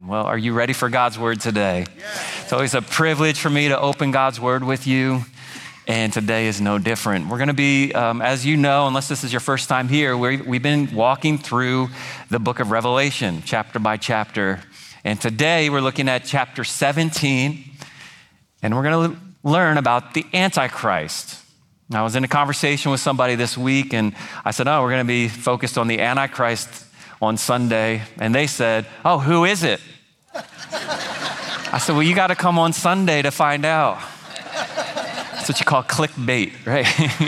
Well, are you ready for God's word today? Yes. It's always a privilege for me to open God's word with you, and today is no different. We're going to be, as you know, unless this is your first time here, we've been walking through the book of Revelation, chapter by chapter, and today we're looking at chapter 17, and we're going to learn about the Antichrist. I was in a conversation with somebody this week, and I said, we're going to be focused on the Antichrist on Sunday, and they said, who is it? I said, well, you got to come on Sunday to find out. That's what you call clickbait, right?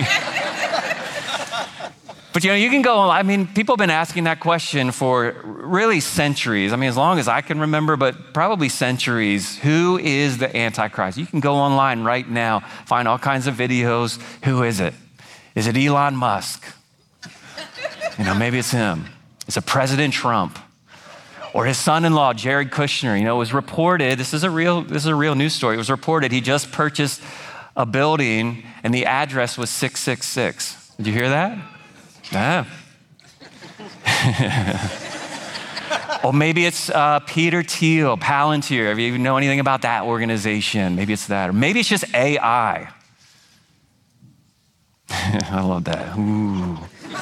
But you can go, people have been asking that question for really centuries. As long as I can remember, but probably centuries. Who is the Antichrist? You can go online right now, find all kinds of videos. Who is it? Is it Elon Musk? Maybe it's him. Is it President Trump? Or his son-in-law, Jared Kushner? It was reported, this is a real news story. It was reported he just purchased a building and the address was 666. Did you hear that? Yeah. Or maybe it's Peter Thiel, Palantir. If you know anything about that organization, maybe it's that. Or maybe it's just AI. I love that. Ooh.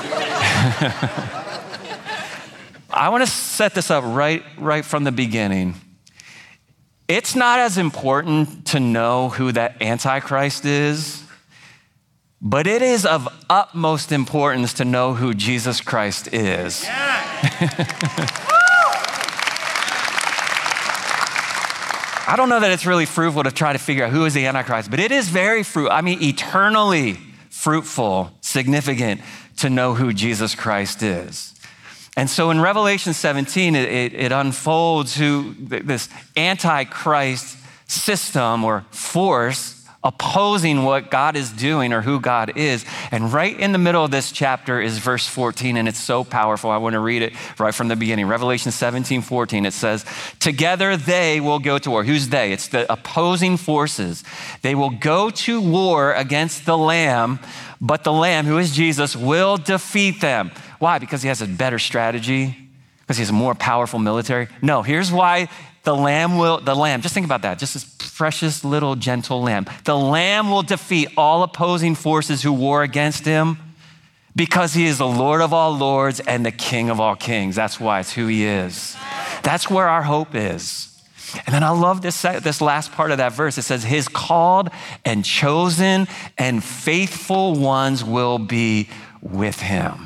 I want to set this up right from the beginning. It's not as important to know who that Antichrist is, but it is of utmost importance to know who Jesus Christ is. Yeah. I don't know that it's really fruitful to try to figure out who is the Antichrist, but it is very eternally fruitful, significant to know who Jesus Christ is. And so in Revelation 17, it unfolds who this Antichrist system or force opposing what God is doing or who God is. And right in the middle of this chapter is verse 14, and it's so powerful. I want to read it right from the beginning. Revelation 17:14, it says, together they will go to war. Who's they? It's the opposing forces. They will go to war against the Lamb, but the Lamb, who is Jesus, will defeat them. Why? Because he has a better strategy? Because he has a more powerful military? No, here's why the lamb, just think about that, just this precious little gentle lamb. The Lamb will defeat all opposing forces who war against him because he is the Lord of all lords and the King of all kings. That's why, it's who he is. That's where our hope is. And then I love this last part of that verse. It says, his called and chosen and faithful ones will be with him.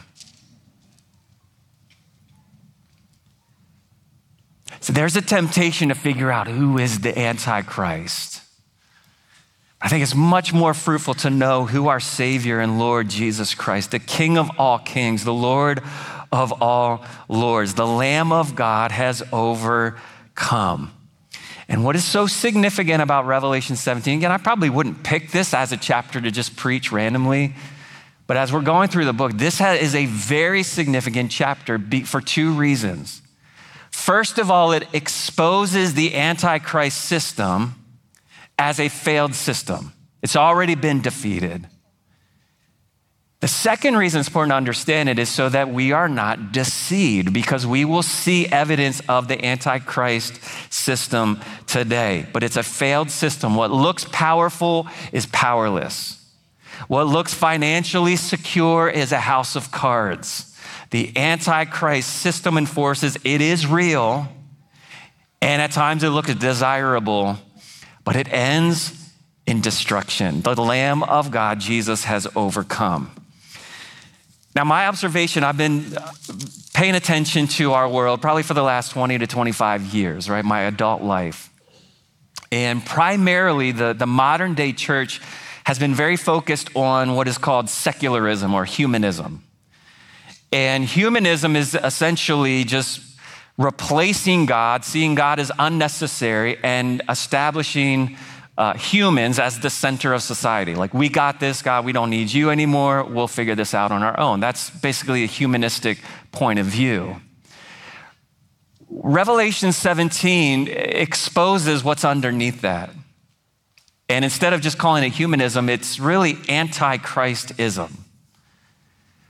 So there's a temptation to figure out who is the Antichrist. I think it's much more fruitful to know who our Savior and Lord Jesus Christ, the King of all kings, the Lord of all lords, the Lamb of God has overcome. And what is so significant about Revelation 17, again, I probably wouldn't pick this as a chapter to just preach randomly, but as we're going through the book, this is a very significant chapter for two reasons. First of all, it exposes the Antichrist system as a failed system. It's already been defeated. The second reason it's important to understand it is so that we are not deceived, because we will see evidence of the Antichrist system today. But it's a failed system. What looks powerful is powerless. What looks financially secure is a house of cards. The Antichrist system and forces, it is real, and at times it looks desirable, but it ends in destruction. The Lamb of God, Jesus, has overcome. Now, my observation, I've been paying attention to our world probably for the last 20 to 25 years, right? My adult life. And primarily, the modern day church has been very focused on what is called secularism or humanism. And humanism is essentially just replacing God, seeing God as unnecessary, and establishing humans as the center of society. Like, we got this, God, we don't need you anymore. We'll figure this out on our own. That's basically a humanistic point of view. Revelation 17 exposes what's underneath that. And instead of just calling it humanism, it's really anti-Christism.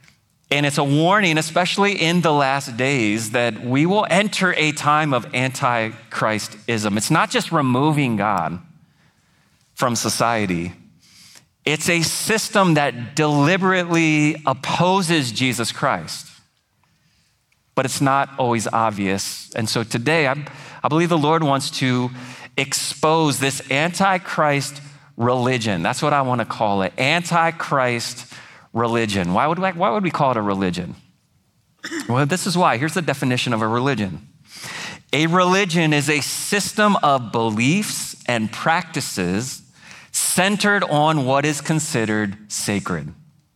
And it's a warning, especially in the last days, that we will enter a time of antichristism. It's not just removing God from society. It's a system that deliberately opposes Jesus Christ. But it's not always obvious. And so today, I believe the Lord wants to expose this antichrist religion. That's what I want to call it, antichrist religion. Why would we call it a religion? Well, this is why. Here's the definition of a religion. A religion is a system of beliefs and practices centered on what is considered sacred.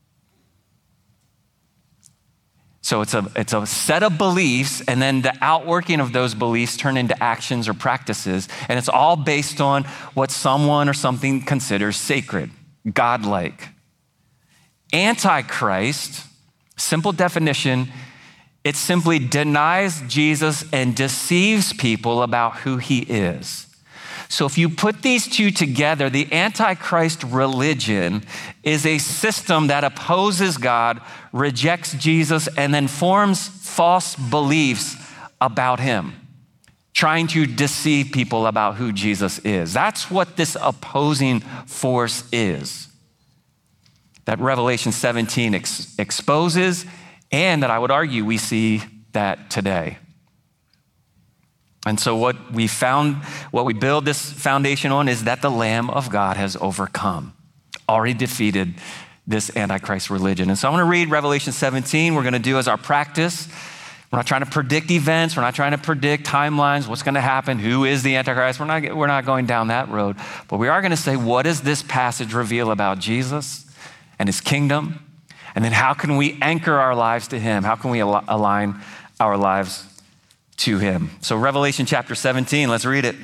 So it's a set of beliefs, and then the outworking of those beliefs turn into actions or practices, and it's all based on what someone or something considers sacred, godlike. Antichrist, simple definition, it simply denies Jesus and deceives people about who he is. So if you put these two together, the Antichrist religion is a system that opposes God, rejects Jesus, and then forms false beliefs about him, trying to deceive people about who Jesus is. That's what this opposing force is, that Revelation 17 exposes, and that I would argue we see that today. And so what we build this foundation on is that the Lamb of God has overcome, already defeated this Antichrist religion. And so I want to read Revelation 17. We're going to do as our practice. We're not trying to predict events. We're not trying to predict timelines, what's going to happen, who is the Antichrist. We're not going down that road. But we are going to say, what does this passage reveal about Jesus and his kingdom? And then how can we anchor our lives to him? How can we align our lives to him? So Revelation chapter 17, let's read it.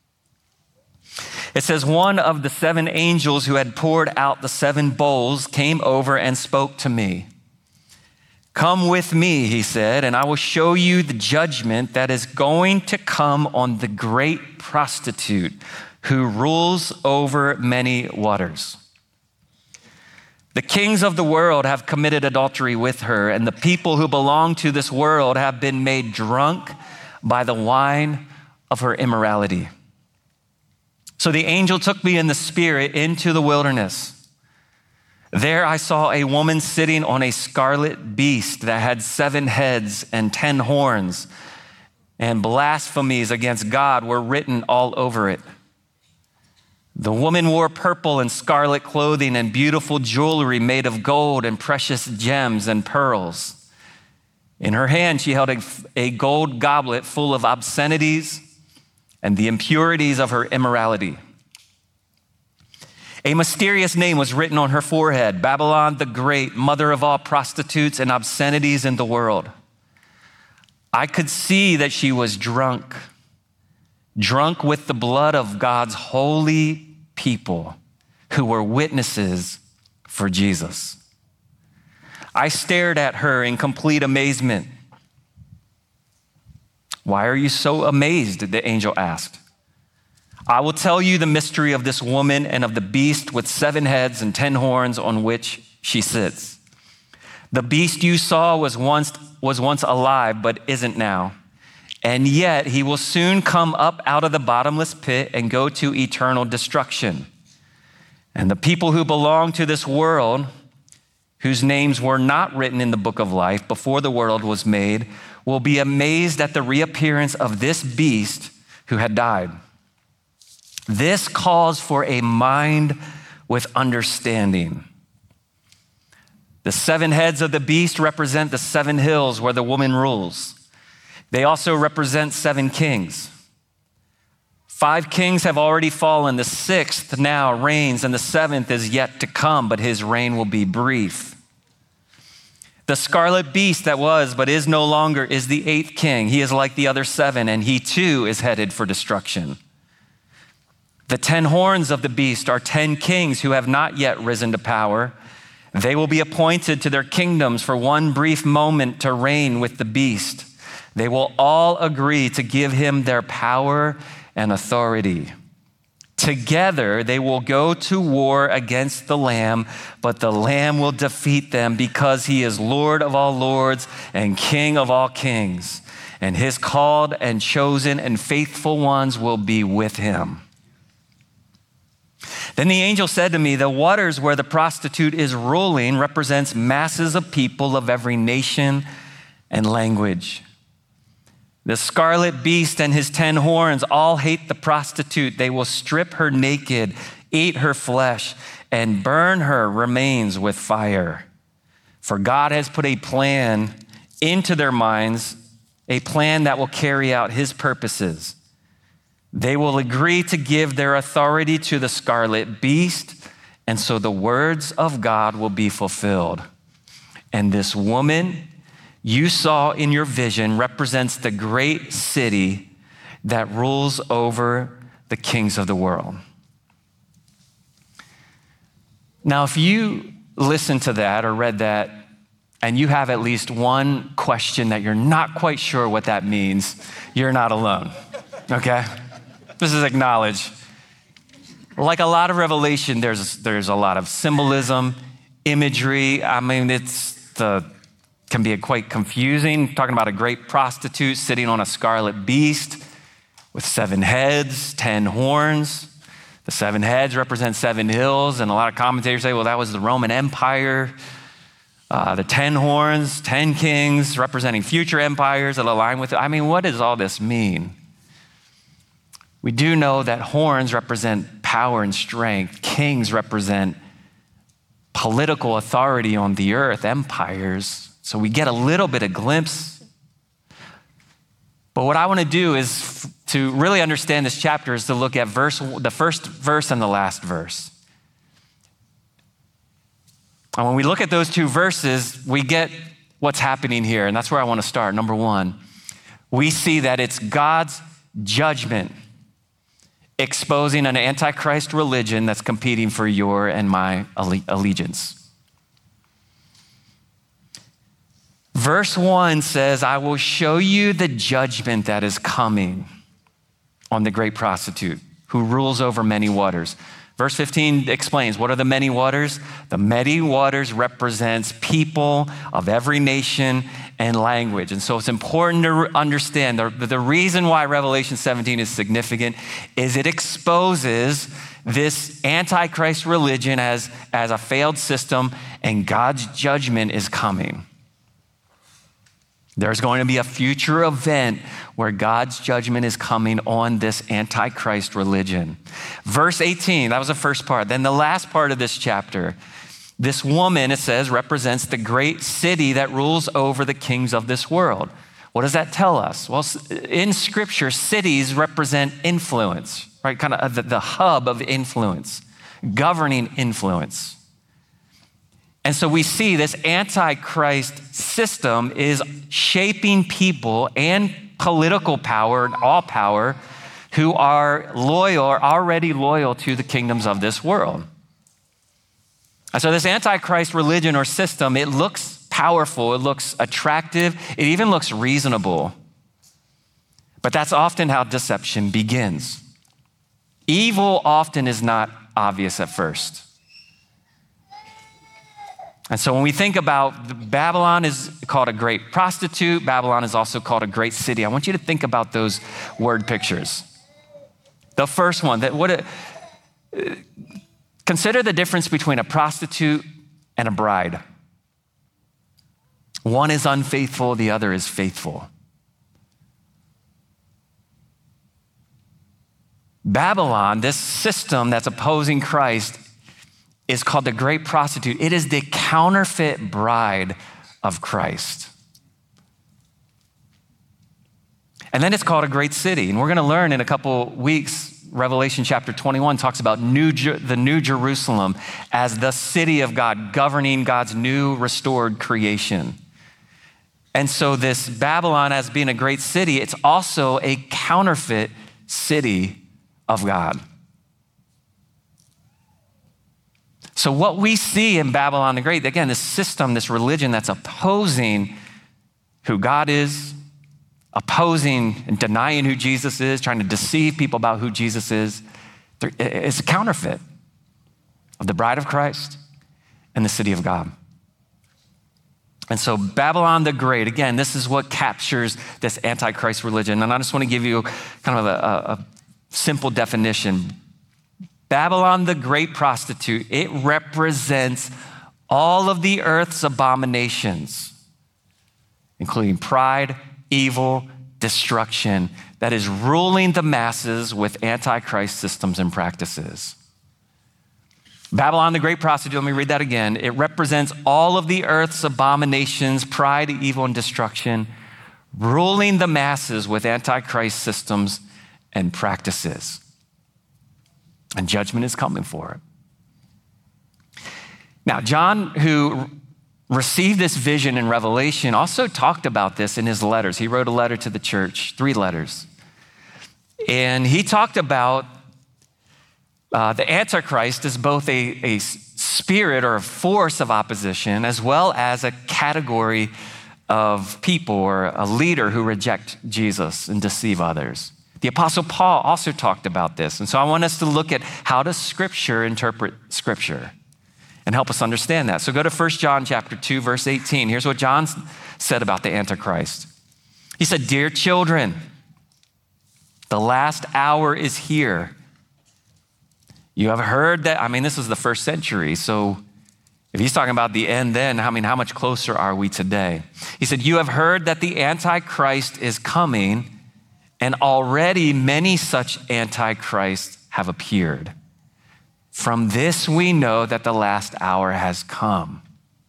It says, one of the seven angels who had poured out the seven bowls came over and spoke to me. Come with me, he said, and I will show you the judgment that is going to come on the great prostitute who rules over many waters. The kings of the world have committed adultery with her, and the people who belong to this world have been made drunk by the wine of her immorality. So the angel took me in the spirit into the wilderness. There I saw a woman sitting on a scarlet beast that had 7 heads and 10 horns, and blasphemies against God were written all over it. The woman wore purple and scarlet clothing and beautiful jewelry made of gold and precious gems and pearls. In her hand, she held a gold goblet full of obscenities and the impurities of her immorality. A mysterious name was written on her forehead, Babylon the Great, mother of all prostitutes and obscenities in the world. I could see that she was drunk with the blood of God's holy people who were witnesses for Jesus. I stared at her in complete amazement. Why are you so amazed? The angel asked. I will tell you the mystery of this woman and of the beast with 7 heads and 10 horns on which she sits. The beast you saw was once alive, but isn't now. And yet he will soon come up out of the bottomless pit and go to eternal destruction. And the people who belong to this world, whose names were not written in the book of life before the world was made, will be amazed at the reappearance of this beast who had died. This calls for a mind with understanding. The 7 heads of the beast represent the 7 hills where the woman rules. They also represent 7 kings. 5 kings have already fallen. The 6th now reigns, and the 7th is yet to come, but his reign will be brief. The scarlet beast that was, but is no longer, is the 8th king. He is like the other 7, and he too is headed for destruction. The 10 horns of the beast are 10 kings who have not yet risen to power. They will be appointed to their kingdoms for one brief moment to reign with the beast. They will all agree to give him their power and authority. Together they will go to war against the Lamb, but the Lamb will defeat them because he is Lord of all lords and King of all kings. And his called and chosen and faithful ones will be with him. Then the angel said to me, the waters where the prostitute is ruling represents masses of people of every nation and language. The scarlet beast and his 10 horns all hate the prostitute. They will strip her naked, eat her flesh, and burn her remains with fire. For God has put a plan into their minds, a plan that will carry out his purposes. They will agree to give their authority to the scarlet beast, and so the words of God will be fulfilled. And this woman you saw in your vision represents the great city that rules over the kings of the world. Now, if you listened to that or read that, and you have at least one question that you're not quite sure what that means, you're not alone, okay? This is acknowledged. Like a lot of Revelation, there's a lot of symbolism, imagery. I mean, can be quite confusing. Talking about a great prostitute sitting on a scarlet beast with 7 heads, 10 horns. The 7 heads represent 7 hills, and a lot of commentators say, well, that was the Roman Empire. The 10 horns, 10 kings representing future empires that align with it. I mean, what does all this mean? We do know that horns represent power and strength. Kings represent political authority on the earth, empires. So we get a little bit of glimpse. But what I want to do is to really understand this chapter is to look at the first verse and the last verse. And when we look at those 2 verses, we get what's happening here. And that's where I want to start. Number 1, we see that it's God's judgment exposing an antichrist religion that's competing for your and my allegiance. Verse 1 says, I will show you the judgment that is coming on the great prostitute who rules over many waters. Verse 15 explains, what are the many waters? The many waters represents people of every nation and language. And so it's important to understand the reason why Revelation 17 is significant is it exposes this antichrist religion as a failed system, and God's judgment is coming. There's going to be a future event where God's judgment is coming on this antichrist religion. Verse 18, that was the first part. Then the last part of this chapter, this woman, it says, represents the great city that rules over the kings of this world. What does that tell us? Well, in Scripture, cities represent influence, right? Kind of the hub of influence, governing influence. And so we see this antichrist system is shaping people and political power and all power who are loyal or already loyal to the kingdoms of this world. And so this antichrist religion or system, it looks powerful, it looks attractive, it even looks reasonable. But that's often how deception begins. Evil often is not obvious at first. And so when we think about Babylon is called a great prostitute, Babylon is also called a great city. I want you to think about those word pictures. The first one, consider the difference between a prostitute and a bride. One is unfaithful, the other is faithful. Babylon, this system that's opposing Christ, is called the great prostitute. It is the counterfeit bride of Christ. And then it's called a great city. And we're going to learn in a couple weeks, Revelation chapter 21 talks about the New Jerusalem as the city of God, governing God's new restored creation. And so this Babylon as being a great city, it's also a counterfeit city of God. So what we see in Babylon the Great, again, this system, this religion that's opposing who God is, opposing and denying who Jesus is, trying to deceive people about who Jesus is, It's a counterfeit of the bride of Christ and the city of God. And so Babylon the Great, again, this is what captures this Antichrist religion. And I just want to give you kind of a simple definition. Babylon the Great prostitute, it represents all of the earth's abominations, including pride, evil, destruction, that is ruling the masses with Antichrist systems and practices. Babylon the Great prostitute, let me read that again. It represents all of the earth's abominations, pride, evil, and destruction, ruling the masses with Antichrist systems and practices. And judgment is coming for it. Now, John, who received this vision in Revelation, also talked about this in his letters. He wrote a letter to the church, 3 letters. And he talked about the Antichrist is both a spirit or a force of opposition, as well as a category of people or a leader who reject Jesus and deceive others. The Apostle Paul also talked about this. And so I want us to look at how does Scripture interpret Scripture and help us understand that. So go to 1 John chapter 2, verse 18. Here's what John said about the Antichrist. He said, "Dear children, the last hour is here. You have heard that," this is the first century, so if he's talking about the end then, how much closer are we today? He said, "You have heard that the Antichrist is coming, and already many such Antichrists have appeared. From this we know that the last hour has come."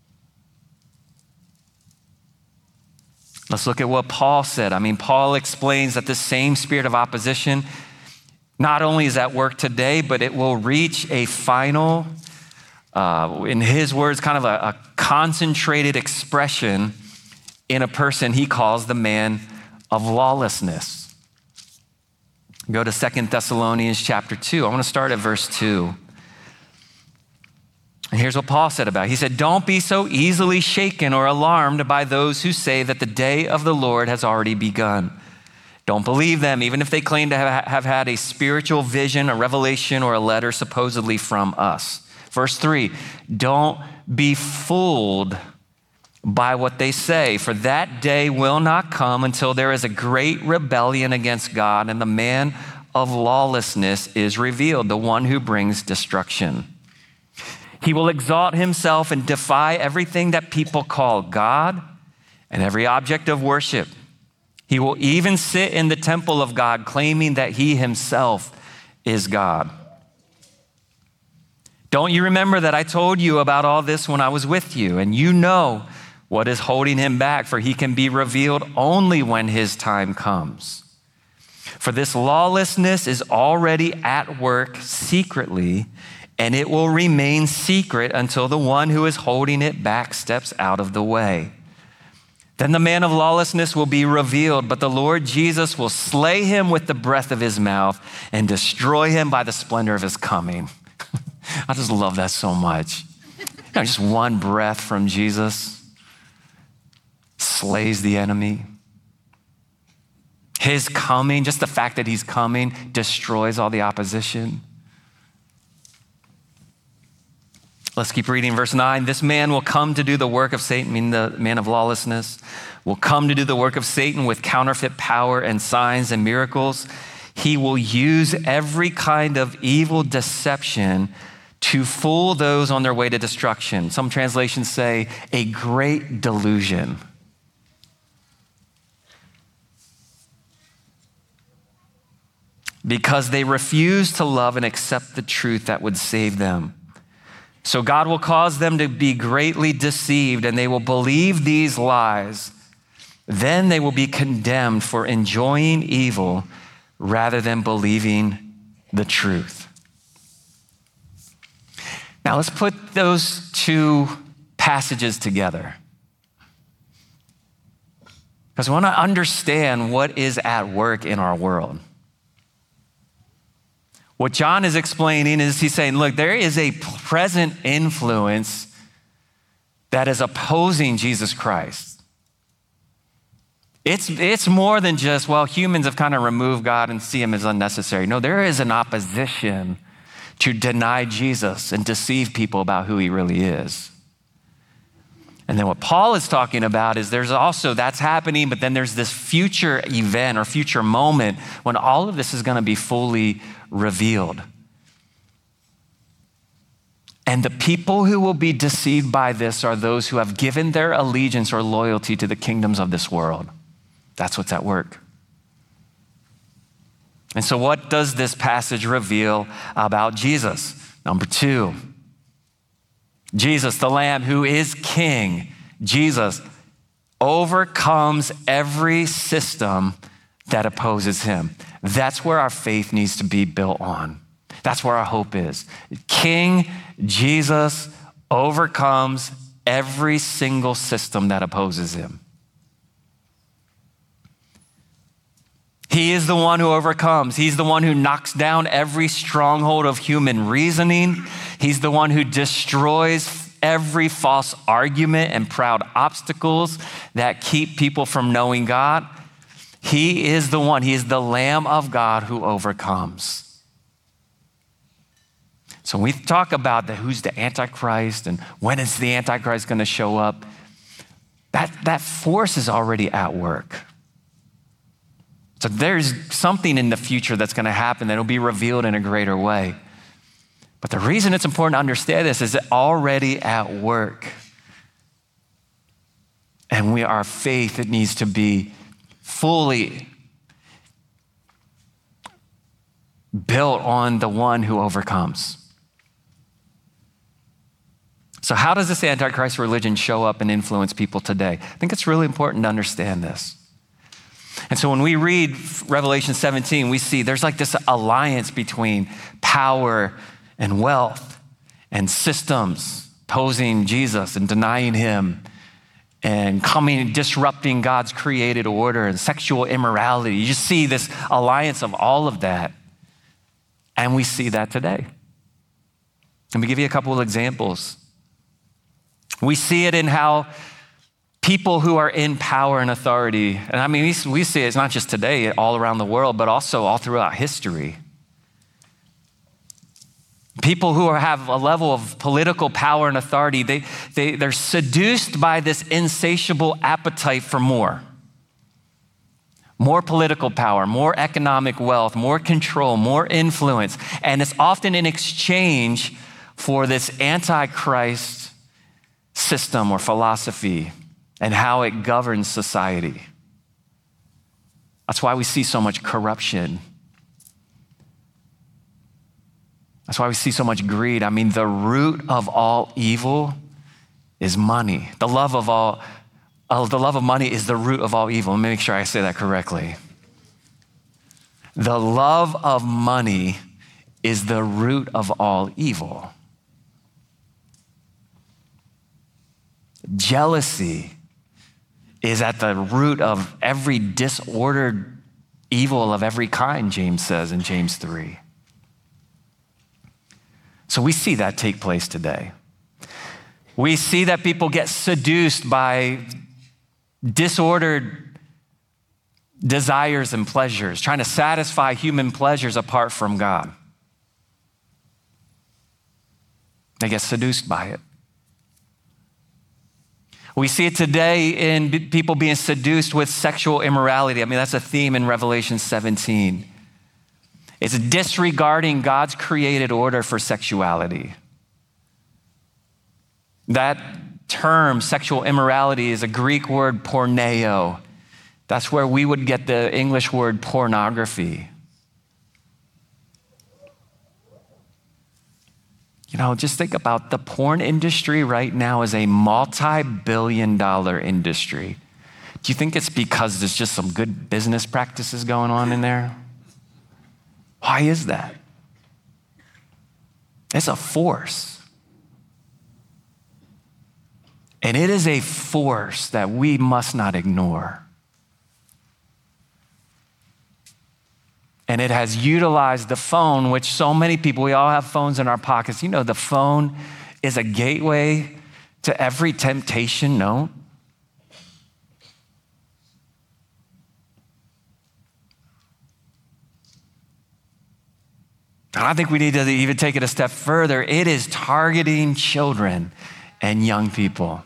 Let's look at what Paul said. Paul explains that the same spirit of opposition not only is at work today, but it will reach a final, in his words, kind of a concentrated expression in a person he calls the man of lawlessness. Go to 2 Thessalonians chapter 2. I want to start at verse 2. And here's what Paul said about it. He said, "Don't be so easily shaken or alarmed by those who say that the day of the Lord has already begun. Don't believe them, even if they claim to have had a spiritual vision, a revelation, or a letter supposedly from us." Verse 3, "Don't be fooled by what they say, for that day will not come until there is a great rebellion against God and the man of lawlessness is revealed, the one who brings destruction. He will exalt himself and defy everything that people call God and every object of worship. He will even sit in the temple of God, claiming that he himself is God. Don't you remember that I told you about all this when I was with you? And you know what is holding him back, for he can be revealed only when his time comes. For this lawlessness is already at work secretly, and it will remain secret until the one who is holding it back steps out of the way. Then the man of lawlessness will be revealed, but the Lord Jesus will slay him with the breath of his mouth and destroy him by the splendor of his coming." I just love that so much. Just one breath from Jesus slays the enemy. His coming, just the fact that he's coming, destroys all the opposition. Let's keep reading verse 9. "This man will come to do the work of Satan," meaning the man of lawlessness, "will come to do the work of Satan with counterfeit power and signs and miracles. He will use every kind of evil deception to fool those on their way to destruction." Some translations say a great delusion. "Because they refuse to love and accept the truth that would save them. So God will cause them to be greatly deceived, and they will believe these lies. Then they will be condemned for enjoying evil rather than believing the truth." Now let's put those two passages together, because we want to understand what is at work in our world. What John is explaining is he's saying, look, there is a present influence that is opposing Jesus Christ. It's more than just, well, humans have kind of removed God and see him as unnecessary. No, there is an opposition to deny Jesus and deceive people about who he really is. And then what Paul is talking about is there's also, that's happening, but then there's this future event or future moment when all of this is going to be fully revealed. And the people who will be deceived by this are those who have given their allegiance or loyalty to the kingdoms of this world. That's what's at work. And so what does this passage reveal about Jesus? Number 2, Jesus, the Lamb who is King, Jesus overcomes every system that opposes him. That's where our faith needs to be built on. That's where our hope is. King Jesus overcomes every single system that opposes him. He is the one who overcomes. He's the one who knocks down every stronghold of human reasoning. He's the one who destroys every false argument and proud obstacles that keep people from knowing God. He is the one, he is the Lamb of God who overcomes. So when we talk about who's the Antichrist and when is the Antichrist going to show up, that force is already at work. So there's something in the future that's going to happen that will be revealed in a greater way. But the reason it's important to understand this is it's already at work. And our faith, it needs to be fully built on the one who overcomes. So how does this Antichrist religion show up and influence people today? I think it's really important to understand this. And so when we read Revelation 17, we see there's like this alliance between power and wealth and systems opposing Jesus and denying him and coming and disrupting God's created order and sexual immorality. You just see this alliance of all of that. And we see that today. Let me give you a couple of examples. We see it in how people who are in power and authority, and I mean, we see it's not just today, all around the world, but also all throughout history. People who have a level of political power and authority, they're seduced by this insatiable appetite for more. More political power, more economic wealth, more control, more influence. And it's often in exchange for this Antichrist system or philosophy and how it governs society. That's why we see so much corruption. That's why we see so much greed. I mean, the root of all evil is money. The love of money is the root of all evil. Let me make sure I say that correctly. The love of money is the root of all evil. Jealousy is at the root of every disordered evil of every kind, James says in James 3. So we see that take place today. We see that people get seduced by disordered desires and pleasures, trying to satisfy human pleasures apart from God. They get seduced by it. We see it today in people being seduced with sexual immorality. I mean, that's a theme in Revelation 17. It's disregarding God's created order for sexuality. That term, sexual immorality, is a Greek word, porneo. That's where we would get the English word pornography. You know, just think about the porn industry right now is a multi-billion-dollar industry. Do you think it's because there's just some good business practices going on in there? Why is that? It's a force. And it is a force that we must not ignore. And it has utilized the phone, which so many people, we all have phones in our pockets. You know, the phone is a gateway to every temptation known. And I think we need to even take it a step further. It is targeting children and young people,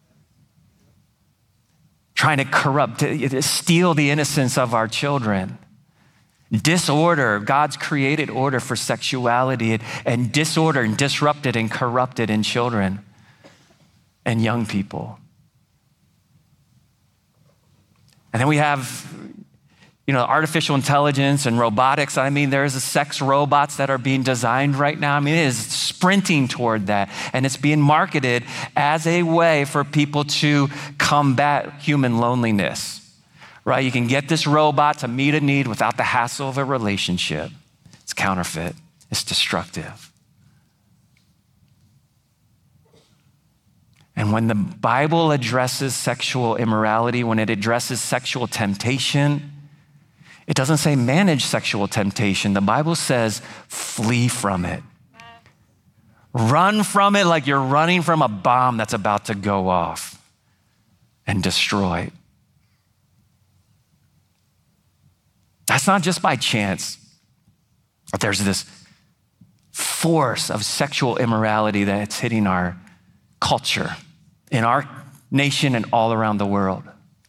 trying to corrupt, to steal the innocence of our children. Disorder, God's created order for sexuality, and disorder and disrupted and corrupted in children and young people. And then we have, artificial intelligence and robotics. I mean, there's sex robots that are being designed right now. I mean, it is sprinting toward that. And it's being marketed as a way for people to combat human loneliness, right? You can get this robot to meet a need without the hassle of a relationship. It's counterfeit. It's destructive. And when the Bible addresses sexual immorality, when it addresses sexual temptation, it doesn't say manage sexual temptation. The Bible says flee from it. Run from it like you're running from a bomb that's about to go off and destroy. That's not just by chance. There's this force of sexual immorality that's hitting our culture in our nation and all around the world.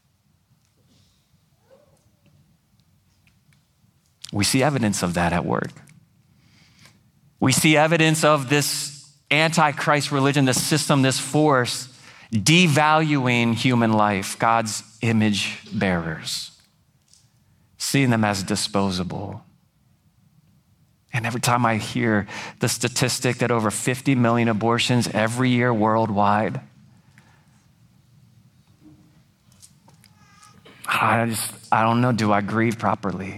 We see evidence of that at work. We see evidence of this antichrist religion, this system, this force, devaluing human life, God's image bearers, seeing them as disposable. And every time I hear the statistic that over 50 million abortions every year worldwide, I don't know, do I grieve properly?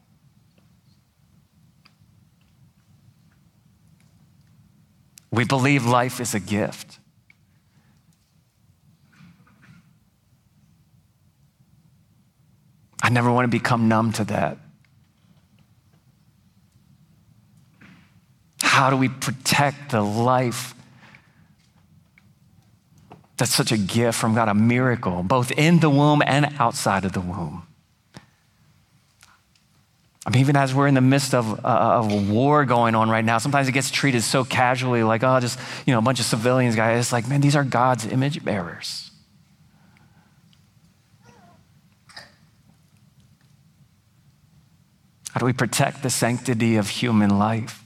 We believe life is a gift. I never want to become numb to that. How do we protect the life that's such a gift from God, a miracle, both in the womb and outside of the womb? I mean, even as we're in the midst of a war going on right now, sometimes it gets treated so casually, like, oh, just, a bunch of civilians, guys. It's like, man, these are God's image bearers. How do we protect the sanctity of human life?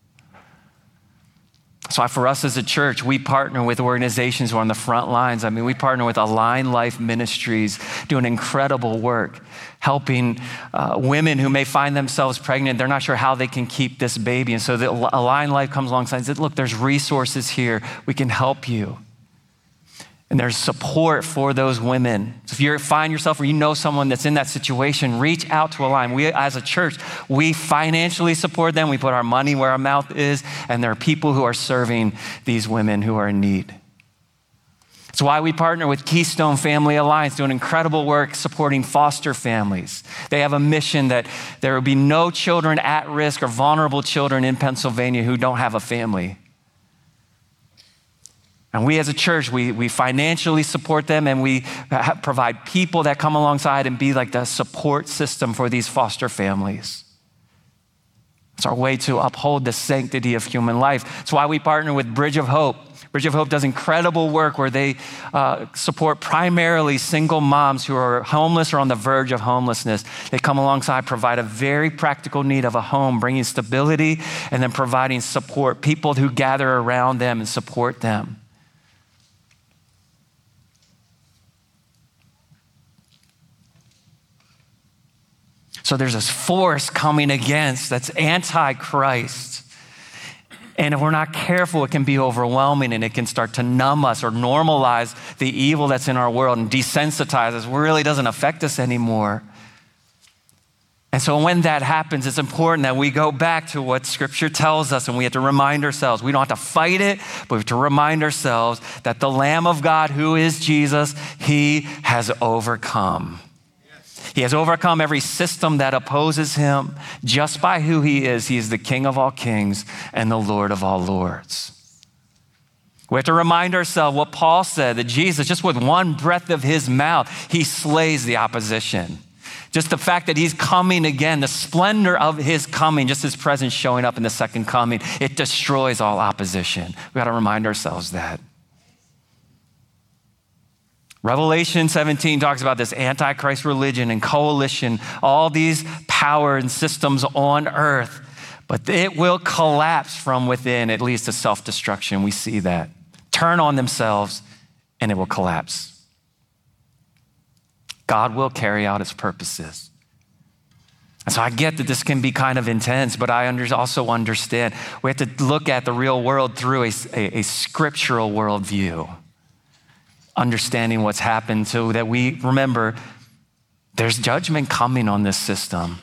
So for us as a church, we partner with organizations who are on the front lines. I mean, we partner with Align Life Ministries, doing incredible work, helping women who may find themselves pregnant. They're not sure how they can keep this baby. And so the Align Life comes alongside and says, look, there's resources here. We can help you. And there's support for those women. So if you find yourself or you know someone that's in that situation, reach out to Align. We, as a church, we financially support them. We put our money where our mouth is, and there are people who are serving these women who are in need. It's why we partner with Keystone Family Alliance, doing incredible work supporting foster families. They have a mission that there will be no children at risk or vulnerable children in Pennsylvania who don't have a family. And we as a church, we financially support them, and we provide people that come alongside and be like the support system for these foster families. It's our way to uphold the sanctity of human life. It's why we partner with Bridge of Hope. Bridge of Hope does incredible work where they support primarily single moms who are homeless or on the verge of homelessness. They come alongside, provide a very practical need of a home, bringing stability, and then providing support, people who gather around them and support them. So there's this force coming against that's anti-Christ. And if we're not careful, it can be overwhelming, and it can start to numb us or normalize the evil that's in our world and desensitize us. It really doesn't affect us anymore. And so when that happens, it's important that we go back to what Scripture tells us, and we have to remind ourselves. We don't have to fight it, but we have to remind ourselves that the Lamb of God, who is Jesus, he has overcome. He has overcome every system that opposes him just by who he is. He is the King of all kings and the Lord of all lords. We have to remind ourselves what Paul said, that Jesus, just with one breath of his mouth, he slays the opposition. Just the fact that he's coming again, the splendor of his coming, just his presence showing up in the second coming, it destroys all opposition. We got to remind ourselves that. Revelation 17 talks about this antichrist religion and coalition, all these power and systems on earth, but it will collapse from within. It leads to self-destruction. We see that. Turn on themselves and it will collapse. God will carry out his purposes. And so I get that this can be kind of intense, but I also understand we have to look at the real world through a scriptural worldview, understanding what's happened so that we remember there's judgment coming on this system.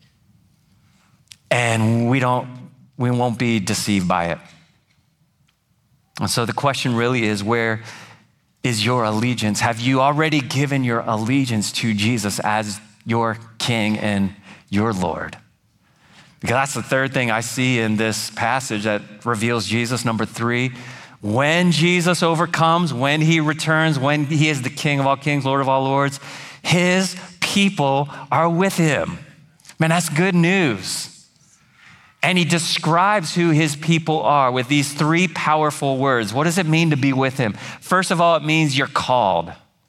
And we won't be deceived by it. And so the question really is, where is your allegiance? Have you already given your allegiance to Jesus as your King and your Lord? Because that's the third thing I see in this passage that reveals Jesus. Number 3, when Jesus overcomes, when he returns, when he is the King of all kings, Lord of all lords, his people are with him. Man, that's good news. And he describes who his people are with these 3 powerful words. What does it mean to be with him? First of all, it means you're called.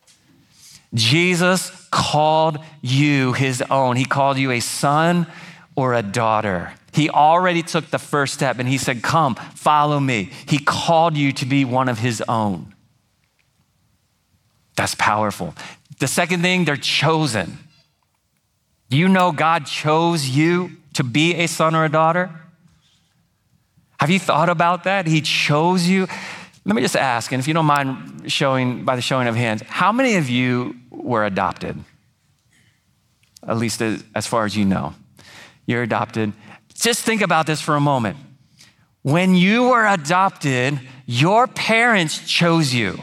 Jesus called you his own. He called you a son or a daughter. He already took the first step and he said, come, follow me. He called you to be one of his own. That's powerful. The second thing, they're chosen. Do you know God chose you to be a son or a daughter? Have you thought about that? He chose you. Let me just ask, and if you don't mind by the showing of hands, how many of you were adopted? At least as far as you know. You're adopted. Just think about this for a moment. When you were adopted, your parents chose you.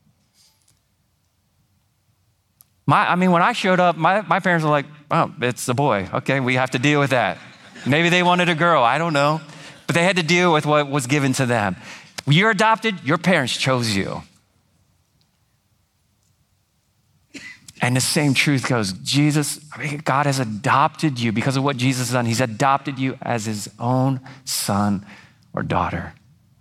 When I showed up, my parents were like, oh, it's a boy. Okay, we have to deal with that. Maybe they wanted a girl, I don't know. But they had to deal with what was given to them. When you're adopted, your parents chose you. And the same truth goes, God has adopted you because of what Jesus has done. He's adopted you as his own son or daughter.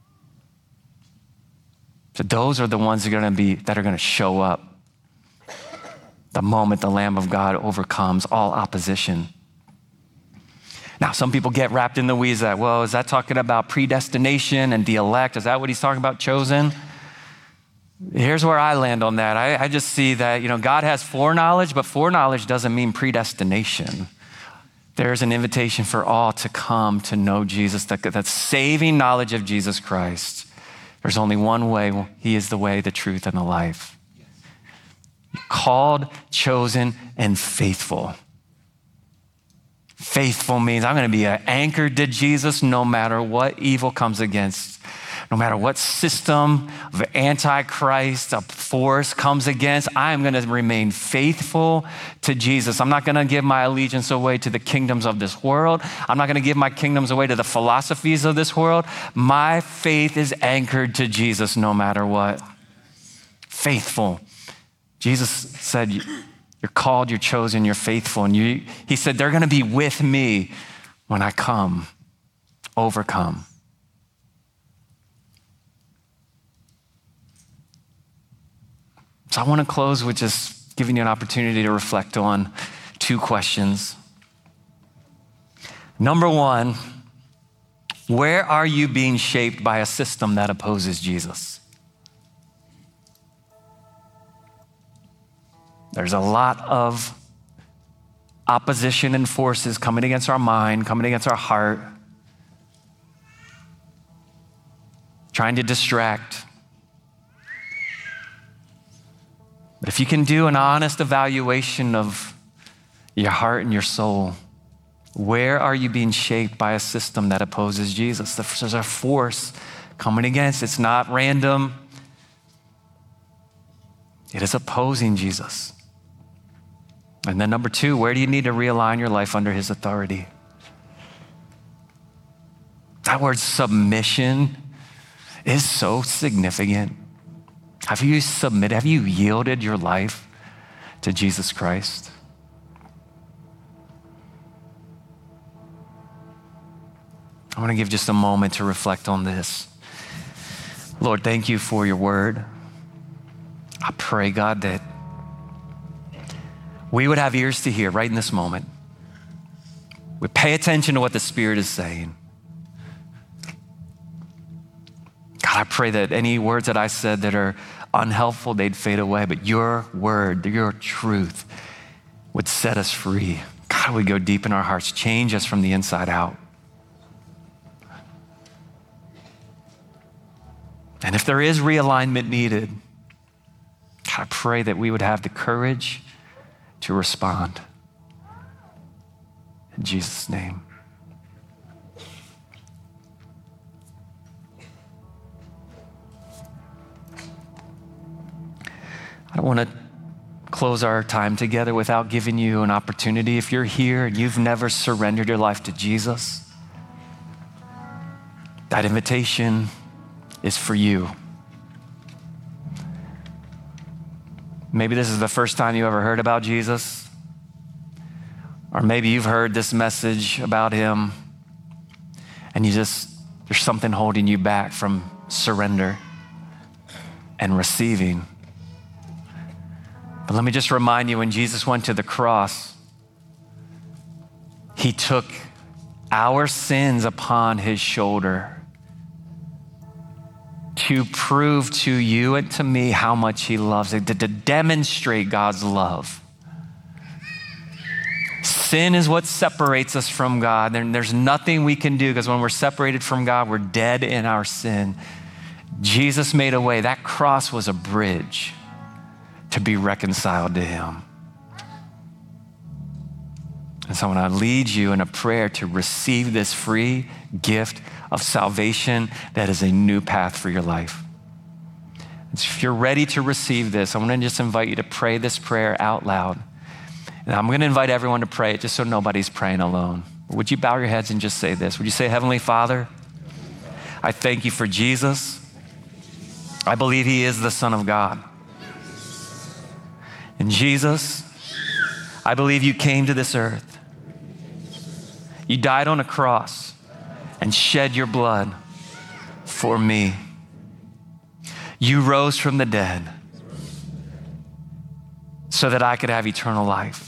So those are the ones that are going to show up the moment the Lamb of God overcomes all opposition. Now, some people get wrapped in the weeds that, well, is that talking about predestination and the elect? Is that what he's talking about, chosen? Here's where I land on that. I just see that, God has foreknowledge, but foreknowledge doesn't mean predestination. There's an invitation for all to come to know Jesus, that saving knowledge of Jesus Christ. There's only one way. He is the way, the truth, and the life. Called, chosen, and faithful. Faithful means I'm going to be anchored to Jesus no matter what evil comes against, no matter what system of antichrist, a force comes against, I'm going to remain faithful to Jesus. I'm not going to give my allegiance away to the kingdoms of this world. I'm not going to give my kingdoms away to the philosophies of this world. My faith is anchored to Jesus no matter what. Faithful. Jesus said, you're called, you're chosen, you're faithful. And he said, they're going to be with me when I come, overcome. So I want to close with just giving you an opportunity to reflect on 2 questions. Number 1, where are you being shaped by a system that opposes Jesus? There's a lot of opposition and forces coming against our mind, coming against our heart, trying to distract. But if you can do an honest evaluation of your heart and your soul, where are you being shaped by a system that opposes Jesus? There's a force coming against. It's not random. It is opposing Jesus. And then number 2, where do you need to realign your life under his authority? That word submission is so significant. Have you submitted? Have you yielded your life to Jesus Christ? I want to give just a moment to reflect on this. Lord, thank you for your word. I pray, God, that we would have ears to hear right in this moment. We pay attention to what the Spirit is saying. God, I pray that any words that I said that are unhelpful, they'd fade away, but your word, your truth would set us free. God, we go deep in our hearts, change us from the inside out. And if there is realignment needed, God, I pray that we would have the courage to respond. In Jesus' name. I don't want to close our time together without giving you an opportunity. If you're here and you've never surrendered your life to Jesus, that invitation is for you. Maybe this is the first time you ever heard about Jesus, or maybe you've heard this message about him and there's something holding you back from surrender and receiving. But let me just remind you, when Jesus went to the cross, he took our sins upon his shoulder to prove to you and to me how much he loves it, to demonstrate God's love. Sin is what separates us from God. There's nothing we can do, because when we're separated from God, we're dead in our sin. Jesus made a way. That cross was a bridge to be reconciled to him. And so I want to lead you in a prayer to receive this free gift of salvation that is a new path for your life. And so if you're ready to receive this, I want to just invite you to pray this prayer out loud. And I'm going to invite everyone to pray it just so nobody's praying alone. Would you bow your heads and just say this? Would you say, Heavenly Father, I thank you for Jesus. I believe he is the Son of God. And Jesus, I believe you came to this earth. You died on a cross and shed your blood for me. You rose from the dead so that I could have eternal life.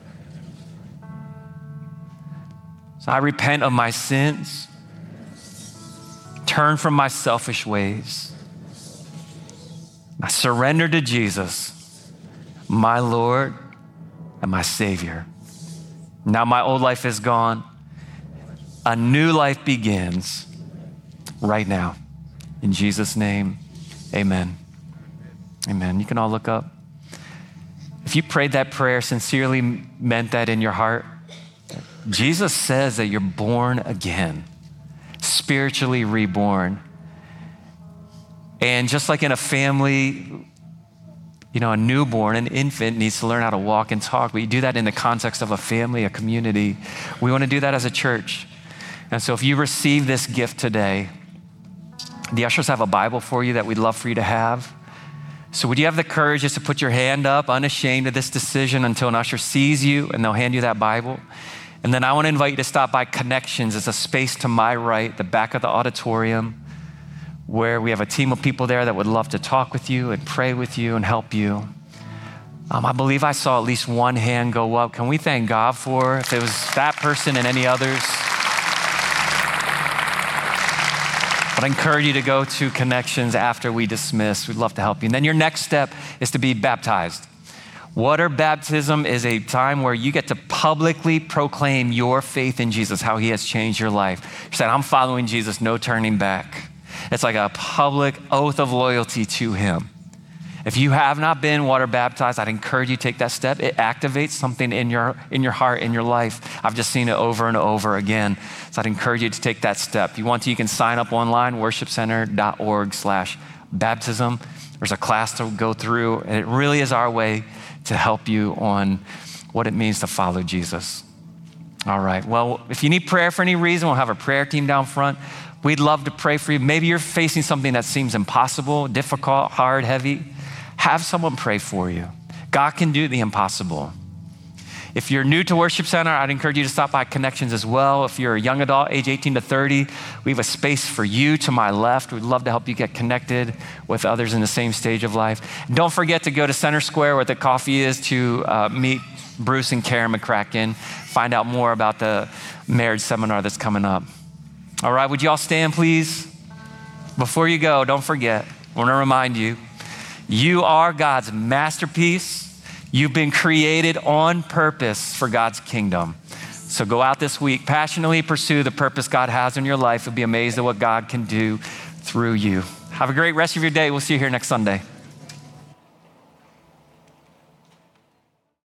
So I repent of my sins, turn from my selfish ways. I surrender to Jesus, my Lord and my Savior. Now my old life is gone. A new life begins right now. In Jesus' name, amen. Amen. You can all look up. If you prayed that prayer, sincerely meant that in your heart, Jesus says that you're born again, spiritually reborn. And just like in a family, a newborn, an infant needs to learn how to walk and talk. But you do that in the context of a family, a community. We want to do that as a church. And so if you receive this gift today, the ushers have a Bible for you that we'd love for you to have. So would you have the courage just to put your hand up, unashamed of this decision, until an usher sees you and they'll hand you that Bible? And then I want to invite you to stop by Connections. It's a space to my right, the back of the auditorium, where we have a team of people there that would love to talk with you and pray with you and help you. I believe I saw at least one hand go up. Can we thank God for if it was that person and any others? But I encourage you to go to Connections after we dismiss. We'd love to help you. And then your next step is to be baptized. Water baptism is a time where you get to publicly proclaim your faith in Jesus, how he has changed your life. You said, I'm following Jesus, no turning back. It's like a public oath of loyalty to him. If you have not been water baptized, I'd encourage you to take that step. It activates something in your heart, in your life. I've just seen it over and over again. So I'd encourage you to take that step. If you want to, you can sign up online, worshipcenter.org/baptism. There's a class to go through, and it really is our way to help you on what it means to follow Jesus. All right, well, if you need prayer for any reason, we'll have a prayer team down front. We'd love to pray for you. Maybe you're facing something that seems impossible, difficult, hard, heavy. Have someone pray for you. God can do the impossible. If you're new to Worship Center, I'd encourage you to stop by Connections as well. If you're a young adult, age 18 to 30, we have a space for you to my left. We'd love to help you get connected with others in the same stage of life. Don't forget to go to Center Square where the coffee is to meet Bruce and Karen McCracken. Find out more about the marriage seminar that's coming up. All right, would you all stand, please? Before you go, don't forget, I want to remind you, you are God's masterpiece. You've been created on purpose for God's kingdom. So go out this week, passionately pursue the purpose God has in your life. You'll be amazed at what God can do through you. Have a great rest of your day. We'll see you here next Sunday.